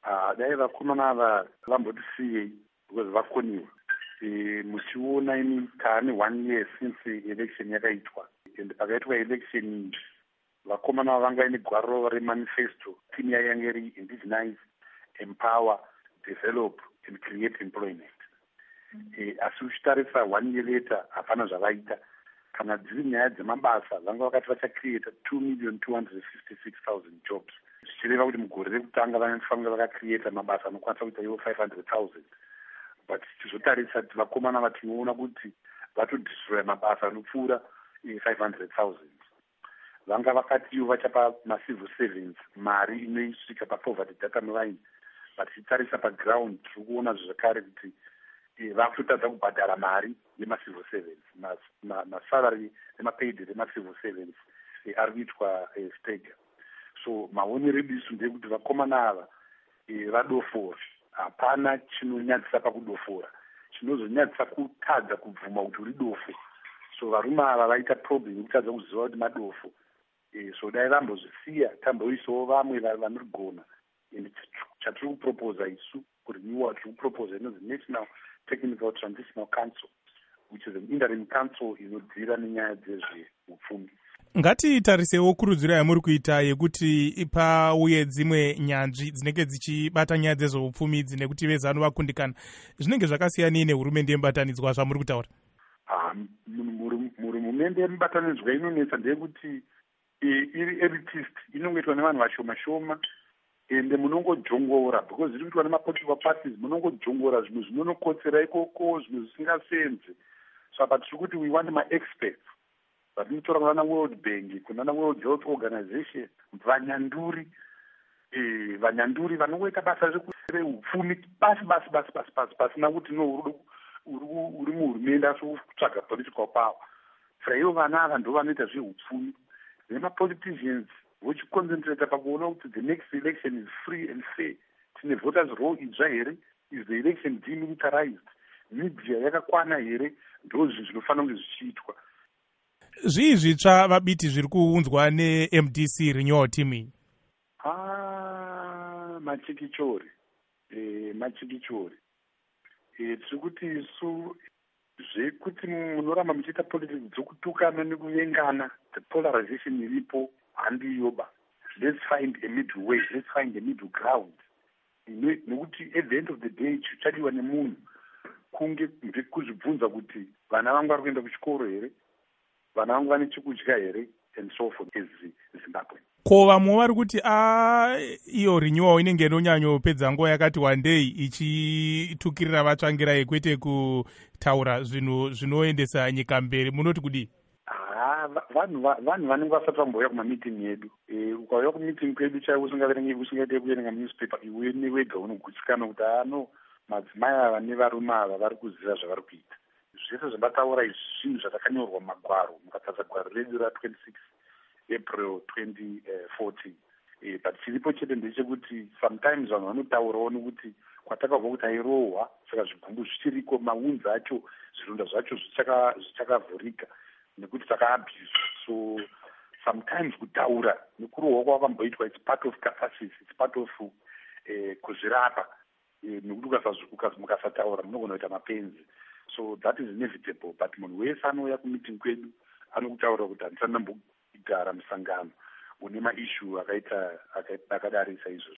Dai vakomana ava vambotisiye because vakoniwa. Muchiona ini taane 1 year since election yakaitwa. And pakaitwa election vakomana vanga ine gwaro remanifesto team yainge iri indigenize, empower, develop and create employment. Asi uchitarisa 1 year later hapana zvavaita. Kana dziri nyaya dzemabasa vanga vakati vachacreata 2,256,000 jobs. Zvichireva kuti mugore rekutanga vanofanira vakacreata mabasa anokwanisa kuita ivo 500,000. But tizotarisa kuti vakomana vatinoona kuti vatodestroya mabasa anopfuura 500,000. Vanga vakati ivo vachapa macivil servants mari inoisvika papoverty data line. But tichitarisa paground tiri kuona zvakare kuti vakutadza kubhadhara mari yemacivil servants. Masalary emapaid remacivil servants ari kuitwa stagger. So maonero edu isu ndeyekuti vakomana ava vadofora. Hapana chinonyadzisa pakudofora. Chinozonyadzisa kutadza kubvuma kuti uri dofo. So varume ava vaita problem yekutadza kuziva kuti madofo. So dai vambozvisiya tamboisawo vamwe vanorigona. Chatiri kuproposa isu kurenewal tiri kuproposa inonzi National Technical Transitional Council, which is an interim council inodzira nenyaya dzezveupfumi. Ngatitarisewo kurudziro yamuri kuita yekuti pauye dzimwe nyanzvi dzinenge dzichibata nyaya dzezveupfumi dzine kuti vezano vakundikana. Zvinenge zvakasiyanei nehurumende yemubatanidzwa zvamuri kutaura? Hurumende yemubatanidzwa inonetsa ndeyekuti iri elitist, inongoitwa nevanhu vashoma shoma, ende munongodhongora because iri kuitwa nemapolitical parties, munongodhongora zvinhu zvinonokotsera ikoko, zvinhu zvisingasenzi. So apa tiri kuti we want ma-experts. Vatinotora kunana World Bank, kunana World Health Organization, vanyanduri vanongoita basa reupfumi basi pasina kuti no uri muhurumende asi kutsvaga political power. Saka ivo vana ava ndo vanoita zveupfumi. Nemapoliticians vochiconcentrata pakuona kuti the next election is free and fair. Tine voters roll idzva here? Is the election demilitarized? Media yakakwana here? Ndo zvinofanira kunge zvichiitwa. Zvii zvitsva vabiti zviri kuunzwa neMDC renewal team iyi? Machikichori. Tiri kuti isu zvekuti munoramba muchiita politics dzokutukana nekuvengana, the polarization iripo handiyoba. Let's find a middle way, let's find a middle ground. Nekuti at the end of the day chichadiwa nemunhu kunge kuzvibvunza kuti vana vangu vari kuenda kuchikoro here, vana vangu vane chekudya here, and so forth as Zimbabwe. Ko vamwe vari kuti iyo renewal inenge inonyanyopedza nguva yakati wandei ichitukirira vatsvangirai kwete kutaura zvinhu zvinoendesa nyika mberi. Munoti kudii? Vanhu vanenge vasati vambouya kumameeting edu. Ukauya kumeeting kwedu chaiwo usingaite kuerenga newspaper, iwe wega unogutsikana kuti madzimai ava nevarume ava vari kuziva zvavari kuita. Zvese zvabataura izvi zvinhu zvatakanyorwa mumagwaro, mukatadza gwaro redu ra26 April 2014. But chiripo chete ndechekuti sometimes vanhu vanotaurawo nekuti kwatakabva kuti airohwa, saka zvigumbu zvichiriko, maunzi acho, zvironda zvacho zvichakavhurika nekuti takaabuse. So sometimes kutaura nekurohwa kwakamboitwa, it's part of catharsis, it's part of kuzvirapa. Nekuti mukasataura munogona kuita mapenzi. So that is inevitable. But munhu wese anouya kumeeting kwedu anokutaura kuti handisana mbogara musangano une maissue akadarisa izvozvo.